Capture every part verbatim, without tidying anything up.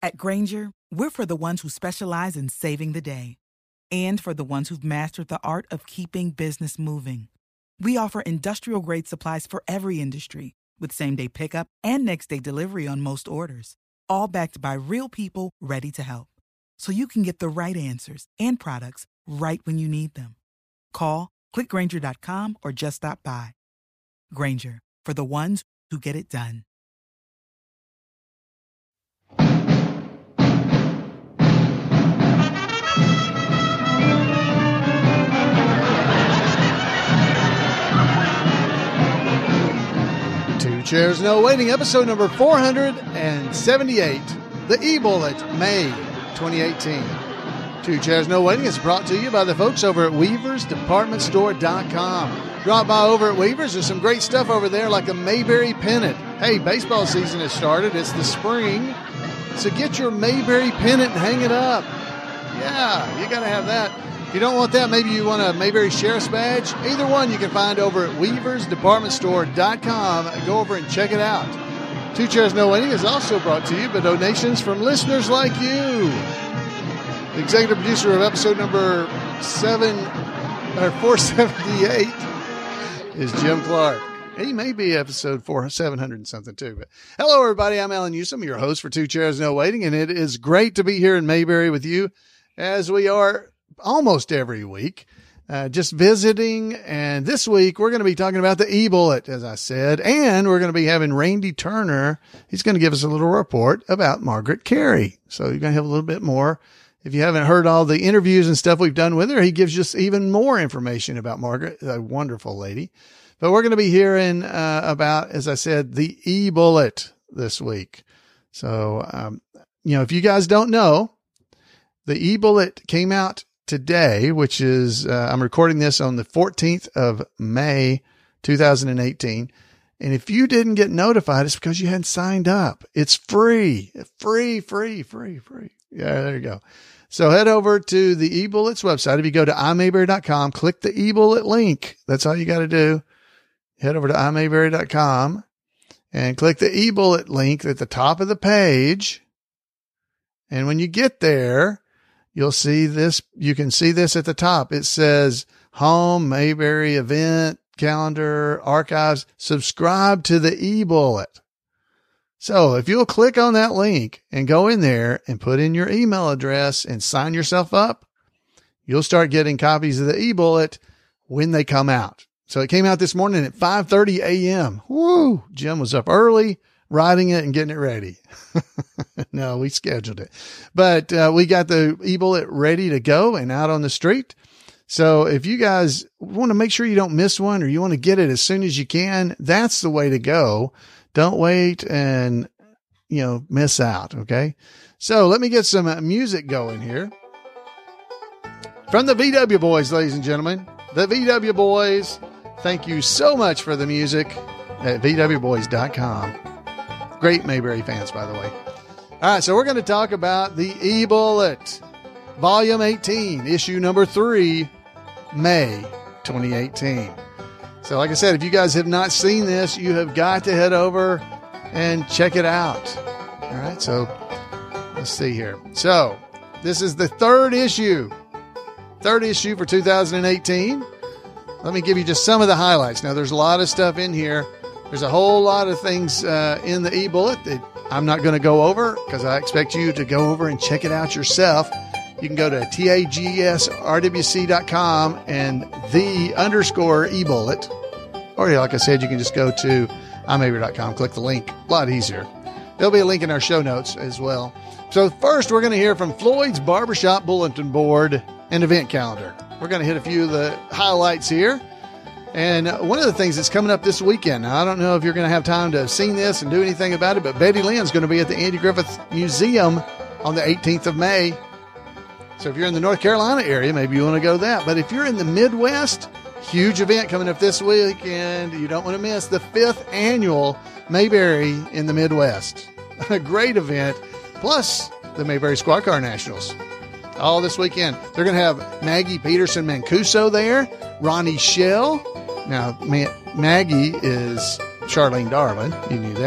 At Grainger, we're for the ones who specialize in saving the day and for the ones who've mastered the art of keeping business moving. We offer industrial-grade supplies for every industry with same-day pickup and next-day delivery on most orders, all backed by real people ready to help. So you can get the right answers and products right when you need them. Call, click Grainger dot com, or just stop by. Grainger, for the ones who get it done. Two Chairs No Waiting, episode number four hundred seventy-eight, the E-Bullet, May twenty eighteen. Two Chairs No Waiting is brought to you by the folks over at Weavers Department Store dot com. Drop by over at Weavers. There's some great stuff over there like a Mayberry pennant. Hey, baseball season has started. It's the spring. So get your Mayberry pennant and hang it up. Yeah, you got to have that. If you don't want that, maybe you want a Mayberry Sheriff's Badge. Either one you can find over at Weavers Department Store dot com. Go over and check it out. Two Chairs No Waiting is also brought to you by donations from listeners like you. The executive producer of episode number seven or four seventy-eight is Jim Clark. He may be episode four seven hundred and something too. But hello, everybody. I'm Alan Newsom, your host for Two Chairs No Waiting, and it is great to be here in Mayberry with you, as we are almost every week, uh, just visiting. And this week we're going to be talking about the E-Bullet, as I said, and we're going to be having Randy Turner. He's going to give us a little report about Margaret Carey. So you're going to have a little bit more. If you haven't heard all the interviews and stuff we've done with her, he gives us even more information about Margaret, a wonderful lady. But we're going to be hearing uh, about, as I said, the E-Bullet this week. So, um, you know, if you guys don't know, the E-Bullet came out today, which is, uh, I'm recording this on the fourteenth of May, two thousand eighteen. And if you didn't get notified, it's because you hadn't signed up. It's free, free, free, free, free. Yeah, there you go. So head over to the E-Bullet's website. If you go to i mayberry dot com, click the E-Bullet link. That's all you got to do. Head over to i mayberry dot com and click the E-Bullet link at the top of the page. And when you get there, you'll see this. You can see this at the top. It says Home, Mayberry, Event, Calendar, Archives. Subscribe to the E-Bullet. So if you'll click on that link and go in there and put in your email address and sign yourself up, you'll start getting copies of the E-Bullet when they come out. So it came out this morning at five thirty a.m. Woo! Jim was up early, writing it and getting it ready. No, we scheduled it. But uh, we got the E-Bullet ready to go and out on the street. So if you guys want to make sure you don't miss one or you want to get it as soon as you can, that's the way to go. Don't wait and, you know, miss out. Okay. So let me get some uh, music going here from the V W Boys, ladies and gentlemen, the V W Boys. Thank you so much for the music at v w boys dot com. Great Mayberry fans, by the way. All right. So we're going to talk about the E-Bullet, volume eighteen, issue number three, May twenty eighteen. So like I said, if you guys have not seen this, you have got to head over and check it out. All right. So let's see here. So this is the third issue, third issue for two thousand eighteen. Let me give you just some of the highlights. Now there's a lot of stuff in here. There's a whole lot of things uh, in the E-Bullet that I'm not going to go over because I expect you to go over and check it out yourself. You can go to tagsrwc dot com and the underscore E-Bullet. Or like I said, you can just go to i mayberry dot com, click the link. A lot easier. There'll be a link in our show notes as well. So first, we're going to hear from Floyd's Barbershop Bulletin Board and Event Calendar. We're going to hit a few of the highlights here. And one of the things that's coming up this weekend, now I don't know if you're going to have time to see this and do anything about it, but Betty Lynn's going to be at the Andy Griffith Museum on the eighteenth of May. So if you're in the North Carolina area, maybe you want to go that. But if you're in the Midwest, huge event coming up this week, and you don't want to miss the fifth annual Mayberry in the Midwest. A great event, plus the Mayberry Squad Car Nationals. All this weekend. They're going to have Maggie Peterson Mancuso there, Ronnie Shell. Now, Ma- Maggie is Charlene Darwin. You knew that.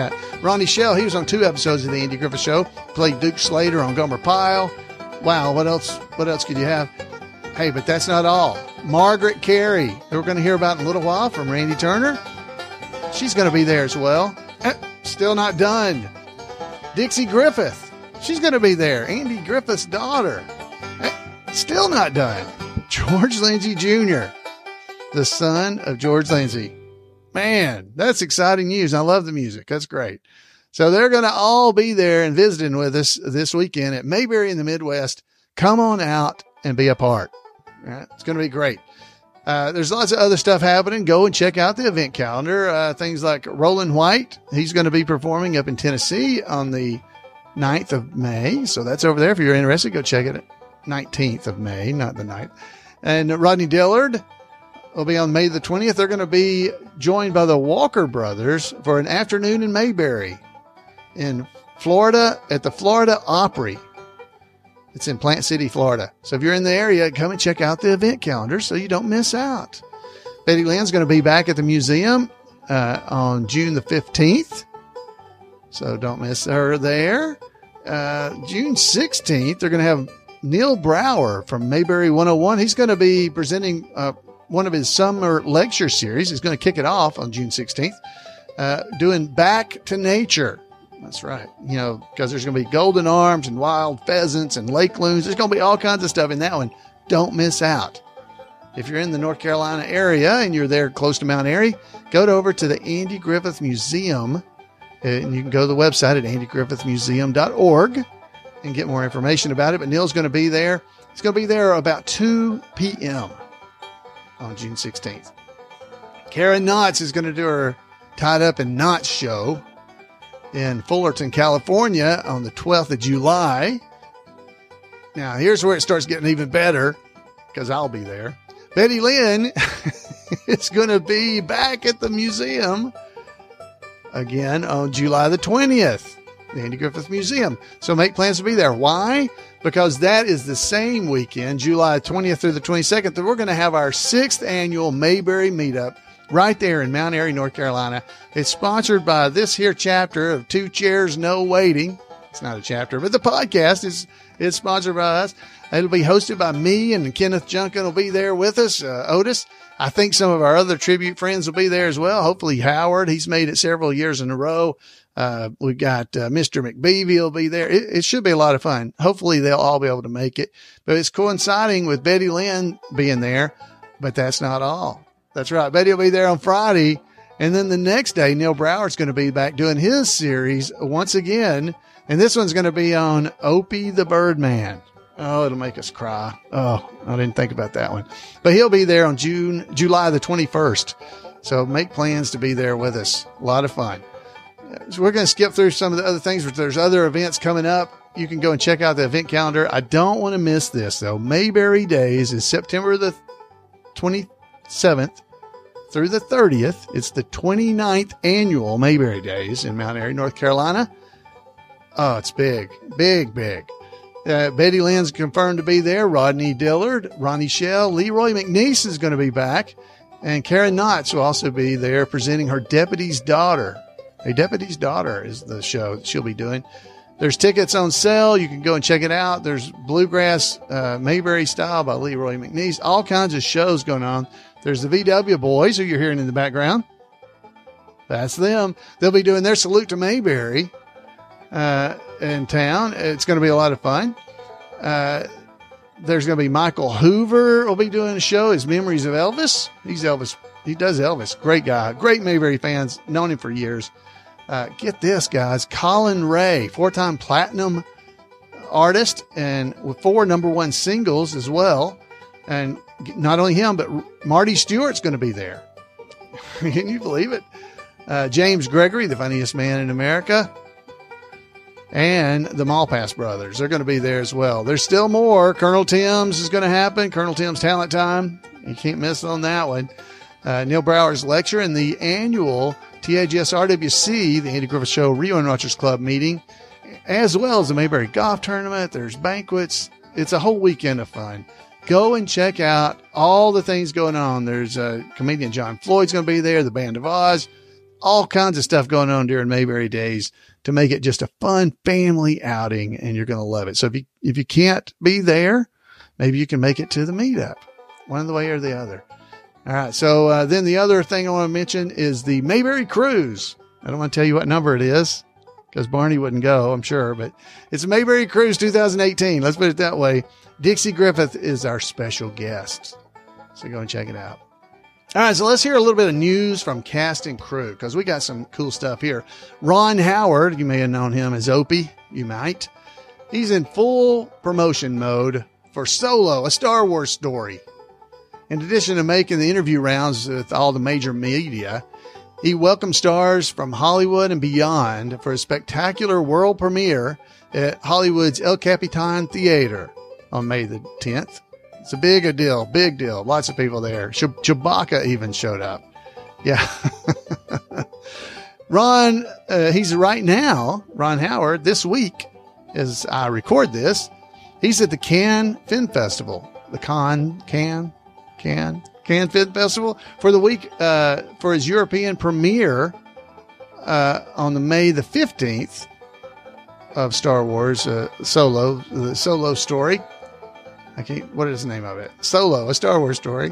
Ronnie Shell, he was on two episodes of the Andy Griffith Show. Played Duke Slater on Gomer Pyle. Wow, what else? What else could you have? Hey, but that's not all. Margaret Carey, who we're going to hear about in a little while from Randy Turner. She's going to be there as well. Eh, still not done. Dixie Griffith, she's going to be there. Andy Griffith's daughter. Eh, still not done. George Lindsey Junior, the son of George Lindsey. Man, that's exciting news. I love the music. That's great. So they're going to all be there and visiting with us this weekend at Mayberry in the Midwest. Come on out and be a part. Right? It's going to be great. Uh, there's lots of other stuff happening. Go and check out the event calendar. Uh, things like Roland White. He's going to be performing up in Tennessee on the ninth of May. So that's over there. If you're interested, go check it. nineteenth of May, not the ninth. And Rodney Dillard will be on May the twentieth. They're going to be joined by the Walker Brothers for an afternoon in Mayberry in Florida at the Florida Opry. It's in Plant City, Florida. So if you're in the area, come and check out the event calendar so you don't miss out. Betty Lynn's going to be back at the museum uh, on June the fifteenth. So don't miss her there. Uh, June sixteenth, they're going to have Neil Brower from Mayberry one oh one. He's going to be presenting uh, one of his summer lecture series. He's going to kick it off on June sixteenth, uh, doing Back to Nature. That's right. You know, because there's going to be golden arms and wild pheasants and lake loons. There's going to be all kinds of stuff in that one. Don't miss out. If you're in the North Carolina area and you're there close to Mount Airy, go over to the Andy Griffith Museum, and you can go to the website at andy griffith museum dot org and get more information about it. But Neil's going to be there. He's going to be there about two p.m. on June sixteenth. Karen Knotts is going to do her Tied Up in Knots show in Fullerton, California on the twelfth of July. Now, here's where it starts getting even better because I'll be there. Betty Lynn is going to be back at the museum again on July the twentieth, the Andy Griffith Museum. So make plans to be there. Why? Because that is the same weekend, July twentieth through the twenty-second, that we're going to have our sixth annual Mayberry Meetup right there in Mount Airy, North Carolina. It's sponsored by this here chapter of Two Chairs, No Waiting. It's not a chapter, but the podcast is, is sponsored by us. It'll be hosted by me, and Kenneth Junkin will be there with us, uh, Otis. I think some of our other tribute friends will be there as well. Hopefully Howard, he's made it several years in a row. Uh, we've got uh, Mister McBeevy will be there. It, it should be a lot of fun. Hopefully they'll all be able to make it, but it's coinciding with Betty Lynn being there, but that's not all. That's right. Betty will be there on Friday. And then the next day, Neil Brower's going to be back doing his series once again. And this one's going to be on Opie the Birdman. Oh, it'll make us cry. Oh, I didn't think about that one. But he'll be there on June, July the twenty-first. So make plans to be there with us. A lot of fun. So we're going to skip through some of the other things, but there's other events coming up. You can go and check out the event calendar. I don't want to miss this, though. Mayberry Days is September the twenty-seventh through the thirtieth. It's the twenty-ninth annual Mayberry Days in Mount Airy, North Carolina. Oh, it's big, big, big. Uh, Betty Lynn's confirmed to be there. Rodney Dillard, Ronnie Shell, Leroy McNeese is going to be back. And Karen Knotts will also be there presenting her Deputy's Daughter. A Deputy's Daughter is the show that she'll be doing. There's tickets on sale. You can go and check it out. There's Bluegrass uh, Mayberry Style by Leroy McNeese. All kinds of shows going on. There's the V W Boys, who you're hearing in the background. That's them. They'll be doing their Salute to Mayberry uh, in town. It's going to be a lot of fun. Uh, there's going to be Michael Hoover will be doing a show. His Memories of Elvis. He's Elvis. He does Elvis. Great guy. Great Mayberry fans. Known him for years. Uh, get this, guys. Colin Ray, four-time platinum artist and with four number one singles as well. And not only him, but Marty Stewart's going to be there. Can you believe it? Uh, James Gregory, the funniest man in America. And the Malpass brothers. They're going to be there as well. There's still more. Colonel Tim's is going to happen. Colonel Tim's Talent Time. You can't miss on that one. Uh, Neil Brower's lecture and the annual T A G S R W C, the Andy Griffith Show Rio and Rogers Club meeting, as well as the Mayberry Golf Tournament. There's banquets. It's a whole weekend of fun. Go and check out all the things going on. There's uh, comedian John Floyd's going to be there, the Band of Oz, all kinds of stuff going on during Mayberry Days to make it just a fun family outing, and you're going to love it. So if you, if you can't be there, maybe you can make it to the meetup, one way or the other. All right. So uh, then the other thing I want to mention is the Mayberry Cruise. I don't want to tell you what number it is because Barney wouldn't go, I'm sure, but it's a Mayberry Cruise two thousand eighteen. Let's put it that way. Dixie Griffith is our special guest. So go and check it out. All right, so let's hear a little bit of news from cast and crew because we got some cool stuff here. Ron Howard, you may have known him as Opie. You might. He's in full promotion mode for Solo, a Star Wars story. In addition to making the interview rounds with all the major media, he welcomed stars from Hollywood and beyond for a spectacular world premiere at Hollywood's El Capitan Theater on May the tenth. It's a big deal, big deal. Lots of people there. Che- Chewbacca even showed up. Yeah. Ron, uh, he's right now, Ron Howard, this week, as I record this, he's at the Cannes Film Festival. The Cannes, Cannes, Cannes, Cannes Film Festival for the week, uh, for his European premiere, uh, on the May the fifteenth of Star Wars, uh, Solo, the Solo story. I can't, what is the name of it? Solo, a Star Wars story.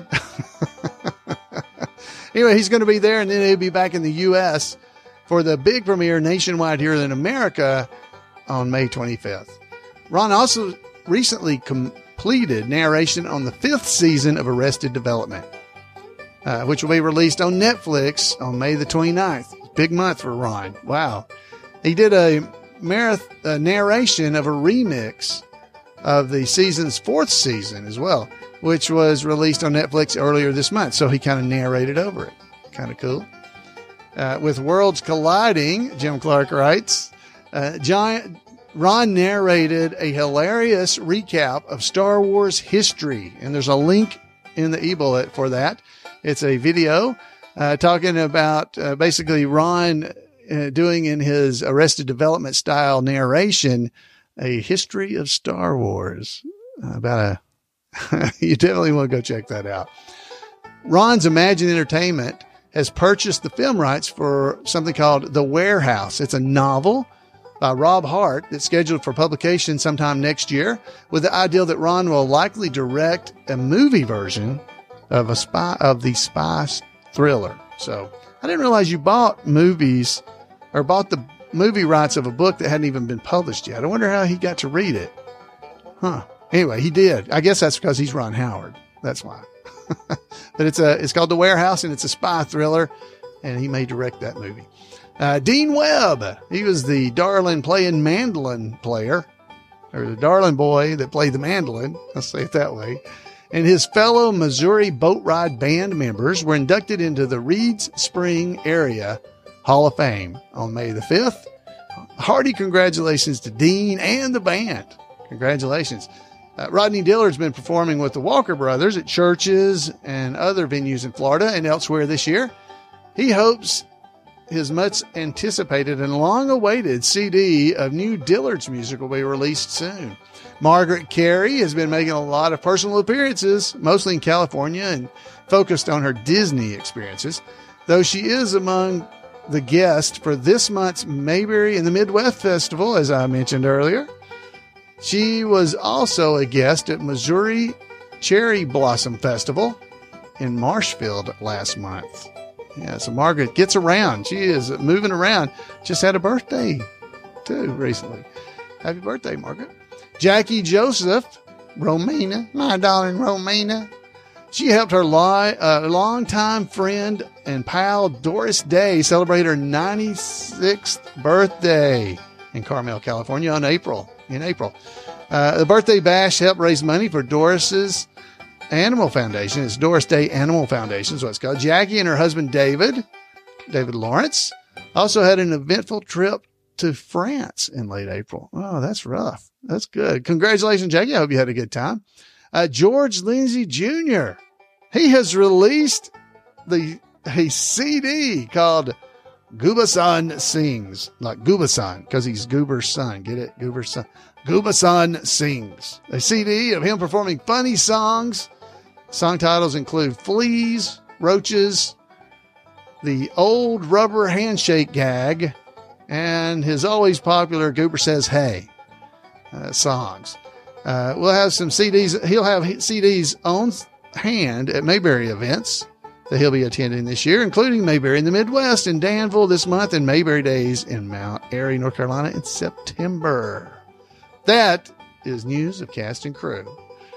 Anyway, he's going to be there, and then he'll be back in the U S for the big premiere nationwide here in America on May twenty-fifth. Ron also recently completed narration on the fifth season of Arrested Development, uh, which will be released on Netflix on May the twenty-ninth. Big month for Ron. Wow. He did a marath- a narration of a remix of the season's fourth season as well, which was released on Netflix earlier this month. So he kind of narrated over it. Kind of cool. Uh, with worlds colliding, Jim Clark writes, uh, Giant, Ron narrated a hilarious recap of Star Wars history. And there's a link in the e-bullet for that. It's a video uh, talking about uh, basically Ron uh, doing in his Arrested Development style narration a history of Star Wars. Uh, about a, you definitely want to go check that out. Ron's Imagine Entertainment has purchased the film rights for something called The Warehouse. It's a novel by Rob Hart that's scheduled for publication sometime next year, with the idea that Ron will likely direct a movie version of a spy of the spy thriller. So I didn't realize you bought movies or bought the movie rights of a book that hadn't even been published yet. I wonder how he got to read it. Huh. Anyway, he did. I guess that's because he's Ron Howard. That's why. But it's a, it's called The Warehouse, and it's a spy thriller, and he may direct that movie. Uh, Dean Webb. He was the darling playing mandolin player, or the darling boy that played the mandolin. Let's say it that way. And his fellow Missouri Boat Ride Band members were inducted into the Reeds Spring Area Hall of Fame on May the fifth. Hearty congratulations to Dean and the band. Congratulations. Uh, Rodney Dillard's been performing with the Walker Brothers at churches and other venues in Florida and elsewhere this year. He hopes his much anticipated and long awaited C D of new Dillard's music will be released soon. Margaret Carey has been making a lot of personal appearances, mostly in California, and focused on her Disney experiences, though she is among the guest for this month's Mayberry in the Midwest Festival, as I mentioned earlier. She was also a guest at Missouri Cherry Blossom Festival in Marshfield last month. Yeah, so Margaret gets around. She is moving around. Just had a birthday, too, recently. Happy birthday, Margaret. Jackie Joseph, Romina, my darling Romina. She helped her li- uh, longtime friend and pal Doris Day celebrate her ninety-sixth birthday in Carmel, California, on April. In April, uh, the birthday bash helped raise money for Doris's Animal Foundation. It's Doris Day Animal Foundation, is what it's called. Jackie and her husband David, David Lawrence, also had an eventful trip to France in late April. Oh, that's rough. That's good. Congratulations, Jackie. I hope you had a good time. Uh, George Lindsay Junior He has released the a C D called Gooba-san Sings, like Gooba-san, because he's Goober's son. Get it? Goober's son. Gooba-san Sings. A C D of him performing funny songs. Song titles include Fleas, Roaches, the old rubber handshake gag, and his always popular Goober Says Hey uh, songs. Uh, we'll have some C Ds. He'll have C Ds on hand at Mayberry events that he'll be attending this year, including Mayberry in the Midwest in Danville this month and Mayberry Days in Mount Airy, North Carolina in September. That is news of cast and crew.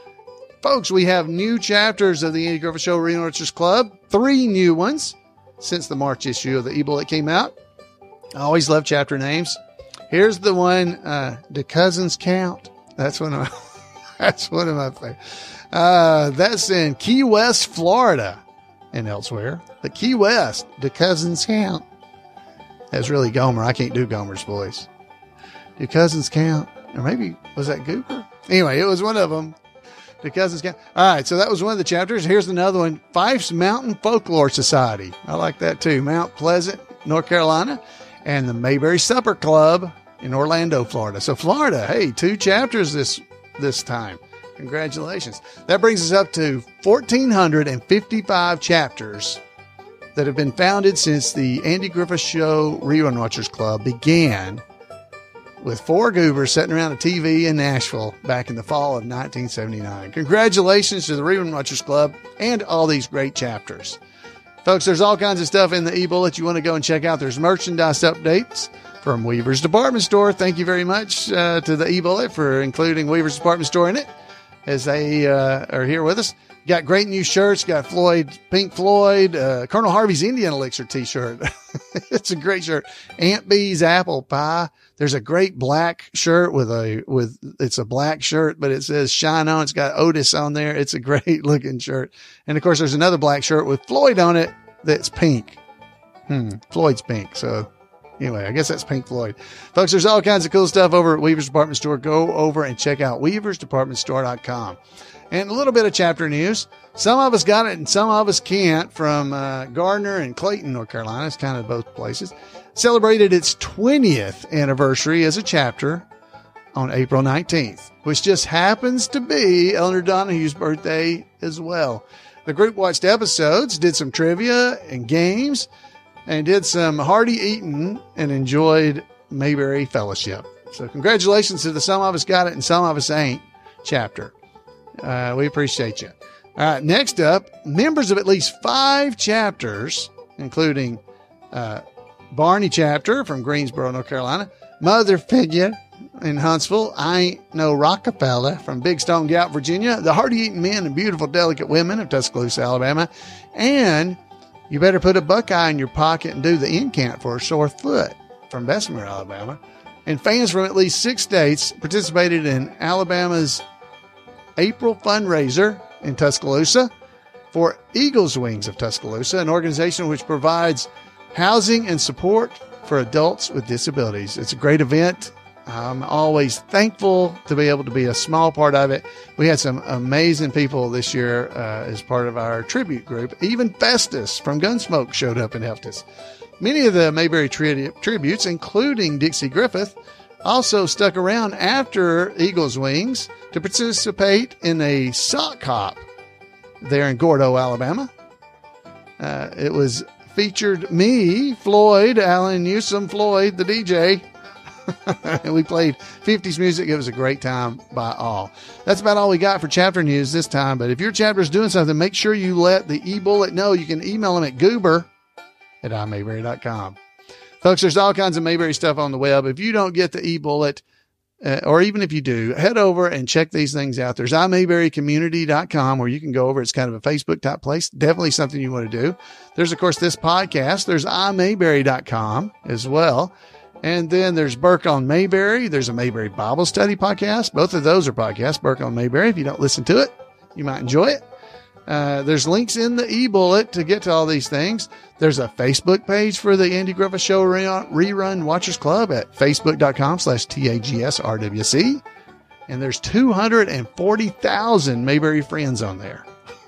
Folks, we have new chapters of the Andy Griffith Show Researchers Club. Three new ones since the March issue of the e-bullet came out. I always love chapter names. Here's the one, uh, Do Cousins Count? That's one of my, that's one of my favorites. Uh, that's in Key West, Florida, and elsewhere. But Key West, Do Cousins Count? That's really Gomer. I can't do Gomer's voice. Do Cousins Count? Or maybe, was that Goober? Anyway, it was one of them. Do Cousins Count? All right, so that was one of the chapters. Here's another one. Fife's Mountain Folklore Society. I like that too. Mount Pleasant, North Carolina, and the Mayberry Supper Club in Orlando, Florida. So Florida, hey, two chapters this this time. Congratulations. That brings us up to one thousand four hundred fifty-five chapters that have been founded since the Andy Griffith Show Rerun Watchers Club began with four goobers sitting around a T V in Nashville back in the fall of nineteen seventy-nine. Congratulations to the Rerun Watchers Club and all these great chapters. Folks, there's all kinds of stuff in the e-bullet you want to go and check out. There's merchandise updates from Weaver's Department Store. Thank you very much uh, to the e-bullet for including Weaver's Department Store in it as they uh, are here with us. Got great new shirts. Got Floyd, Pink Floyd, uh, Colonel Harvey's Indian Elixir t-shirt. It's a great shirt. Aunt Bee's Apple Pie. There's a great black shirt with a, with, it's a black shirt, but it says Shine On. It's got Otis on there. It's a great looking shirt. And of course, there's another black shirt with Floyd on it that's pink. Hmm. Floyd's pink. So anyway, I guess that's Pink Floyd. Folks, there's all kinds of cool stuff over at Weaver's Department Store. Go over and check out weavers department store dot com. And a little bit of chapter news. Some of us got it and some of us can't from uh, Gardner and Clayton, North Carolina. It's kind of both places. Celebrated its twentieth anniversary as a chapter on April nineteenth, which just happens to be Eleanor Donahue's birthday as well. The group watched episodes, did some trivia and games, and did some hearty eating and enjoyed Mayberry Fellowship. So congratulations to the Some of Us Got It and Some of Us Ain't chapter. Uh, we appreciate you. All right, next up, members of at least five chapters, including uh, Barney chapter from Greensboro, North Carolina, Mother Figure in Huntsville, I Ain't No Rockefeller from Big Stone Gap, Virginia, the Hearty Eating Men and Beautiful Delicate Women of Tuscaloosa, Alabama, and You Better Put a Buckeye in Your Pocket and Do the Incant for a Sore Foot from Bessemer, Alabama. And fans from at least six states participated in Alabama's April fundraiser in Tuscaloosa for Eagles Wings of Tuscaloosa, an organization which provides housing and support for adults with disabilities. It's a great event. I'm always thankful to be able to be a small part of it. We had some amazing people this year uh, as part of our tribute group. Even Festus from Gunsmoke showed up and helped us. Many of the Mayberry tri- tributes, including Dixie Griffith, also stuck around after Eagles Wings to participate in a sock hop there in Gordo, Alabama. Uh, it was featured me, Floyd, Alan Newsom, Floyd, the D J. And we played fifties music. It was a great time by all. That's about all we got for chapter news this time. But if your chapter is doing something, make sure you let the e-bullet know. You can email them at goober at i mayberry dot com. Folks, there's all kinds of Mayberry stuff on the web. If you don't get the e-bullet, uh, or even if you do, head over and check these things out. There's i mayberry community dot com where you can go over. It's kind of a Facebook type place. Definitely something you want to do. There's, of course, this podcast. There's i mayberry dot com as well. And then there's Burke on Mayberry. There's a Mayberry Bible Study podcast. Both of those are podcasts, Burke on Mayberry. If you don't listen to it, you might enjoy it. Uh, there's links in the e-bullet to get to all these things. There's a Facebook page for the Andy Griffith Show Rerun Watchers Club at facebook.com slash TAGSRWC. And there's two hundred forty thousand Mayberry friends on there.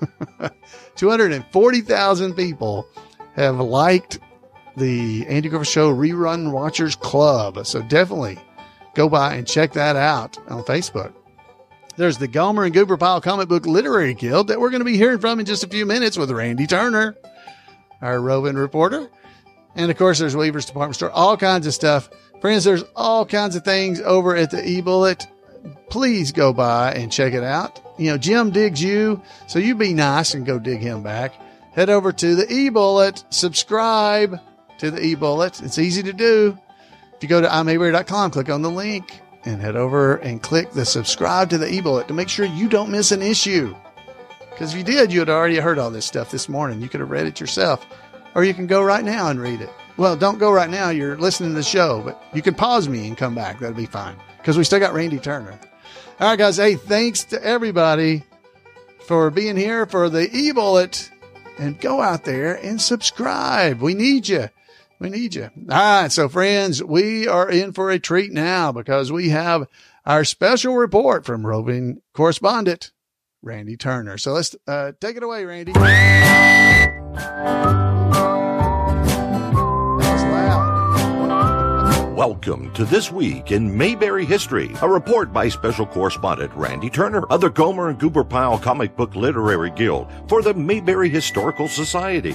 two hundred forty thousand people have liked the Andy Griffith Show Rerun Watchers Club. So definitely go by and check that out on Facebook. There's the Gomer and Goober Pile Comic Book Literary Guild that we're going to be hearing from in just a few minutes with Randy Turner, our roving reporter. And of course, there's Weaver's Department Store, all kinds of stuff. Friends, there's all kinds of things over at the E-Bullet. Please go by and check it out. You know, Jim digs you, so you be nice and go dig him back. Head over to the E-Bullet, subscribe to the E-Bullet. It's easy to do. If you go to i mayberry dot com, click on the link and head over and click the subscribe to the E-Bullet to make sure you don't miss an issue. Because if you did, you had already heard all this stuff this morning. You could have read it yourself, or you can go right now and read it. Well, don't go right now. You're listening to the show, but you can pause me and come back. That'll be fine because we still got Randy Turner. All right, guys. Hey, thanks to everybody for being here for the E-Bullet, and go out there and subscribe. We need you. We need you. All right. So friends, we are in for a treat now because we have our special report from roving correspondent, Randy Turner. So let's uh, take it away, Randy. That was loud. Welcome to This Week in Mayberry History, a report by special correspondent Randy Turner of the Gomer and Goober Pyle Comic Book Literary Guild for the Mayberry Historical Society.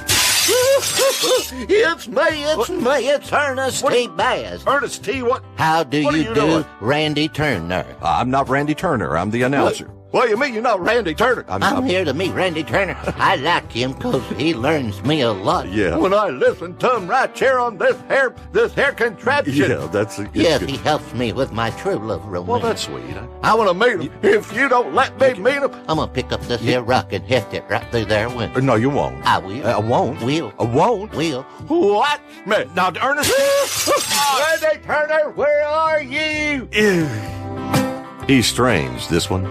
It's me, it's what? me, it's Ernest what? T. Bass. Ernest T. What? How do what you, you do, doing? Randy Turner? Uh, I'm not Randy Turner, I'm the announcer. What? What do you mean you're not Randy Turner? I'm, I'm, I'm here to meet Randy Turner. I like him because he learns me a lot. Yeah. When I listen to him right here on this hair, this hair contraption. Yeah, that's it. Yes, good. He helps me with my true love romance. Well, that's sweet. Huh? I want to meet him. You, if you don't let me meet him, I'm going to pick up this yeah. here rock and heft it right through their window. No, you won't. I will. Uh, I won't. Will. I won't. Will. Watch me. Now, Ernest. Randy Turner, where are you? He's strange, this one.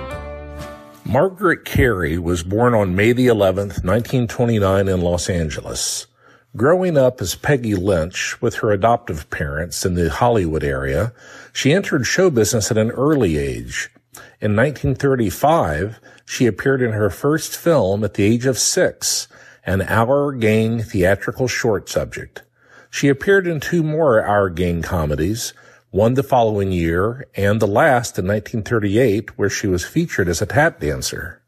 Margaret Carey was born on May the eleventh, nineteen twenty-nine in Los Angeles. Growing up as Peggy Lynch with her adoptive parents in the Hollywood area, she entered show business at an early age. In nineteen thirty-five, she appeared in her first film at the age of six, an Our Gang theatrical short subject. She appeared in two more Our Gang comedies, one the following year, and the last in nineteen thirty-eight, where she was featured as a tap dancer.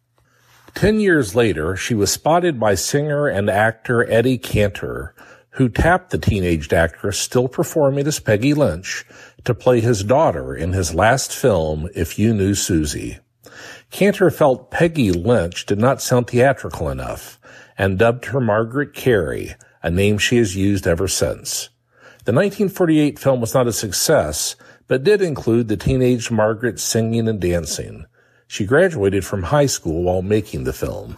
Ten years later, she was spotted by singer and actor Eddie Cantor, who tapped the teenaged actress, still performing as Peggy Lynch, to play his daughter in his last film, If You Knew Susie. Cantor felt Peggy Lynch did not sound theatrical enough, and dubbed her Margaret Carey, a name she has used ever since. The nineteen forty-eight film was not a success, but did include the teenage Margaret singing and dancing. She graduated from high school while making the film.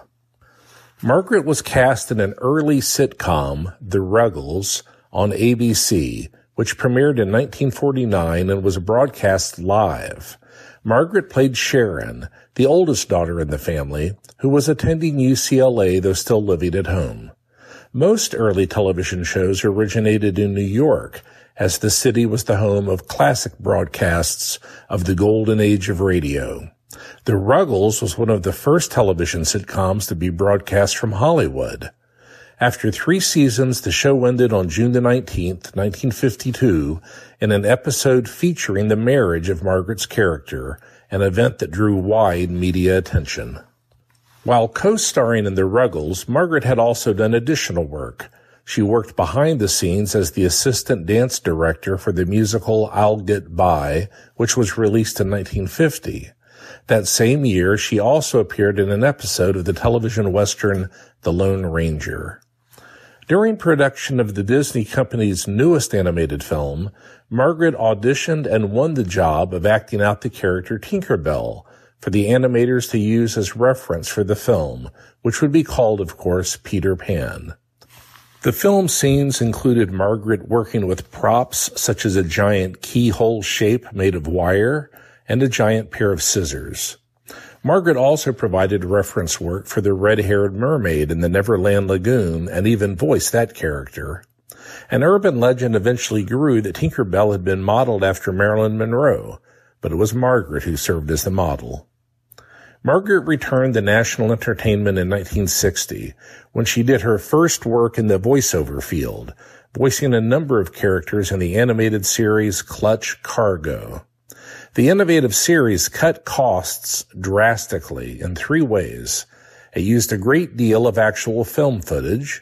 Margaret was cast in an early sitcom, The Ruggles, on A B C, which premiered in nineteen forty-nine and was broadcast live. Margaret played Sharon, the oldest daughter in the family, who was attending U C L A though still living at home. Most early television shows originated in New York, as the city was the home of classic broadcasts of the golden age of radio. The Ruggles was one of the first television sitcoms to be broadcast from Hollywood. After three seasons, the show ended on June the nineteenth, nineteen fifty-two, in an episode featuring the marriage of Margaret's character, an event that drew wide media attention. While co-starring in The Ruggles, Margaret had also done additional work. She worked behind the scenes as the assistant dance director for the musical I'll Get By, which was released in nineteen fifty. That same year, she also appeared in an episode of the television western The Lone Ranger. During production of the Disney Company's newest animated film, Margaret auditioned and won the job of acting out the character Tinker Bell for the animators to use as reference for the film, which would be called, of course, Peter Pan. The film scenes included Margaret working with props such as a giant keyhole shape made of wire and a giant pair of scissors. Margaret also provided reference work for the red-haired mermaid in the Neverland Lagoon and even voiced that character. An urban legend eventually grew that Tinker Bell had been modeled after Marilyn Monroe, but it was Margaret who served as the model. Margaret returned to national entertainment in nineteen sixty, when she did her first work in the voiceover field, voicing a number of characters in the animated series Clutch Cargo. The innovative series cut costs drastically in three ways. It used a great deal of actual film footage.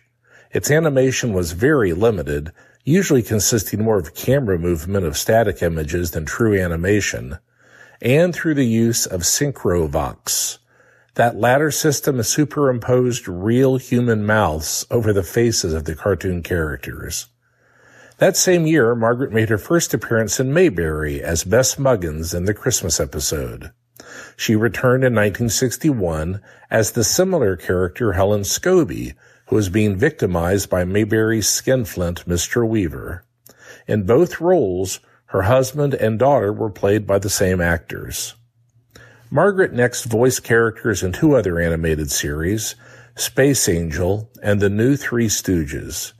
Its animation was very limited, usually consisting more of camera movement of static images than true animation, and through the use of Synchrovox. That latter system has superimposed real human mouths over the faces of the cartoon characters. That same year, Margaret made her first appearance in Mayberry as Bess Muggins in the Christmas episode. She returned in nineteen sixty-one as the similar character Helen Scobie, who was being victimized by Mayberry's skinflint Mister Weaver. In both roles, her husband and daughter were played by the same actors. Margaret next voiced characters in two other animated series, Space Angel and The New Three Stooges.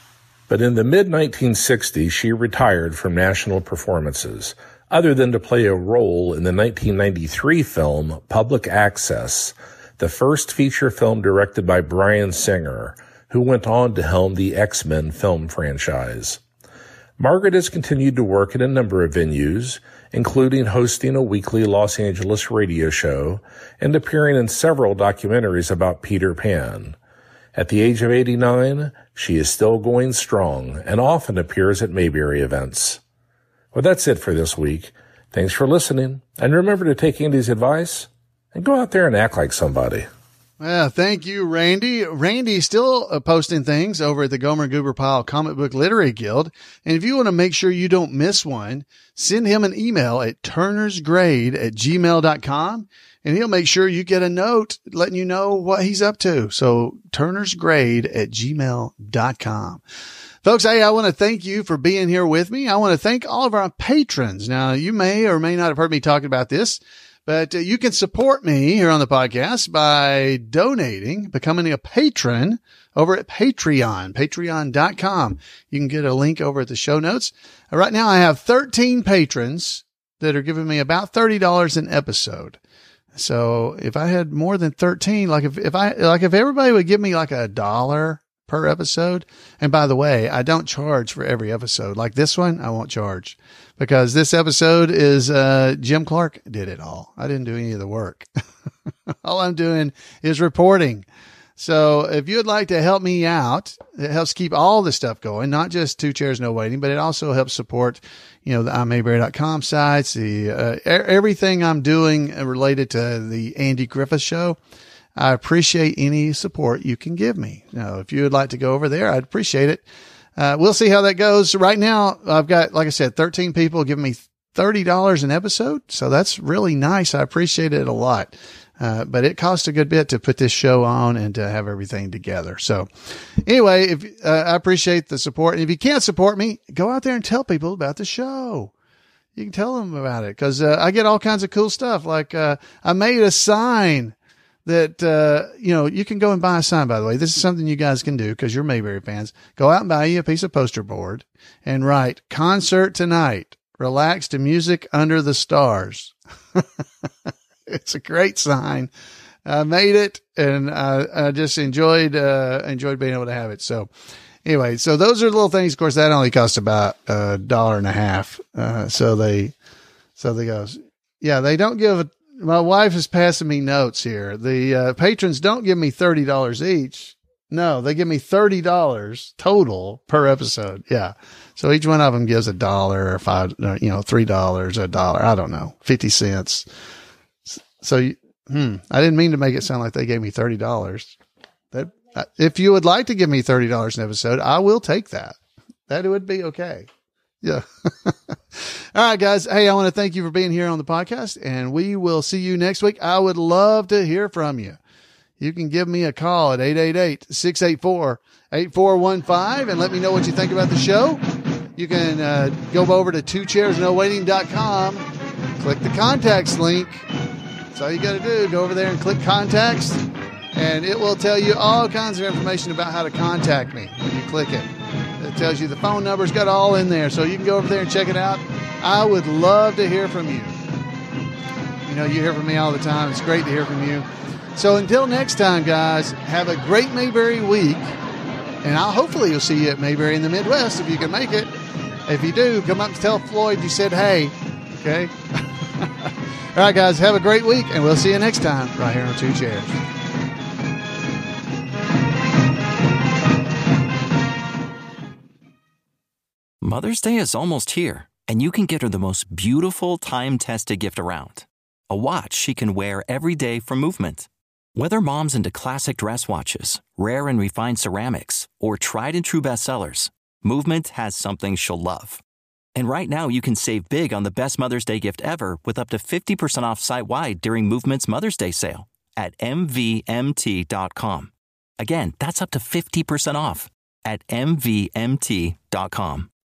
But in the mid nineteen sixties, she retired from national performances, other than to play a role in the nineteen ninety-three film Public Access, the first feature film directed by Bryan Singer, who went on to helm the X-Men film franchise. Margaret has continued to work at a number of venues, including hosting a weekly Los Angeles radio show and appearing in several documentaries about Peter Pan. At the age of eighty-nine, she is still going strong and often appears at Mayberry events. Well, that's it for this week. Thanks for listening, and remember to take Andy's advice and go out there and act like somebody. Well, thank you, Randy. Randy's still uh, posting things over at the Gomer and Goober Pile Comic Book Literary Guild. And if you want to make sure you don't miss one, send him an email at turnersgrade at gmail dot com, and he'll make sure you get a note letting you know what he's up to. So turnersgrade at gmail dot com. Folks, hey, I want to thank you for being here with me. I want to thank all of our patrons. Now, you may or may not have heard me talking about this, but uh, you can support me here on the podcast by donating, becoming a patron over at Patreon, patreon dot com. You can get a link over at the show notes. Uh, right now, I have thirteen patrons that are giving me about thirty dollars an episode. So if I had more than thirteen, like if, if I, like if everybody would give me like a dollar per episode. And by the way, I don't charge for every episode. Like this one, I won't charge because this episode is, uh, Jim Clark did it all. I didn't do any of the work. All I'm doing is reporting. So if you'd like to help me out, it helps keep all the stuff going, not just Two Chairs, No Waiting, but it also helps support, you know, the I'm Mayberry dot com sites, the, uh, everything I'm doing related to the Andy Griffith Show. I appreciate any support you can give me. You know, if you would like to go over there, I'd appreciate it. Uh, we'll see how that goes. Right now, I've got, like I said, thirteen people giving me thirty dollars an episode. So that's really nice. I appreciate it a lot. Uh, but it costs a good bit to put this show on and to have everything together. So anyway, if, uh, I appreciate the support. And if you can't support me, go out there and tell people about the show. You can tell them about it. Cause, uh, I get all kinds of cool stuff. Like, uh, I made a sign that, uh, you know, you can go and buy a sign, by the way. This is something you guys can do because you're Mayberry fans. Go out and buy you a piece of poster board and write concert tonight, relax to music under the stars. It's a great sign. I made it and I, I just enjoyed, uh, enjoyed being able to have it. So anyway, so those are little things. Of course, that only cost about a dollar and a half. Uh, so they, so they goes, yeah, they don't give a, my wife is passing me notes here. The uh, patrons don't give me thirty dollars each. No, they give me thirty dollars total per episode. Yeah. So each one of them gives a dollar or five, you know, three dollars, a dollar. I don't know, fifty cents. So, hmm, I didn't mean to make it sound like they gave me thirty dollars. That, if you would like to give me thirty dollars an episode, I will take that. That would be okay. Yeah. All right, guys. Hey, I want to thank you for being here on the podcast, and we will see you next week. I would love to hear from you. You can give me a call at eight eight eight, six eight four, eight four one five and let me know what you think about the show. You can uh, go over to two chairs no waiting dot com, click the contacts link. That's all you got to do. Go over there and click contacts, and it will tell you all kinds of information about how to contact me when you click it. It tells you the phone number's got all in there, so you can go over there and check it out. I would love to hear from you. You know, you hear from me all the time. It's great to hear from you. So until next time, guys, have a great Mayberry week, and I'll hopefully you'll see you at Mayberry in the Midwest if you can make it. If you do, come up and tell Floyd you said hey. Okay? All right, guys, have a great week, and we'll see you next time right here on Two Chairs. Mother's Day is almost here, and you can get her the most beautiful time-tested gift around. A watch she can wear every day from Movement. Whether mom's into classic dress watches, rare and refined ceramics, or tried and true bestsellers, Movement has something she'll love. And right now you can save big on the best Mother's Day gift ever with up to fifty percent off site-wide during Movement's Mother's Day sale at M V M T dot com. Again, that's up to fifty percent off at M V M T dot com.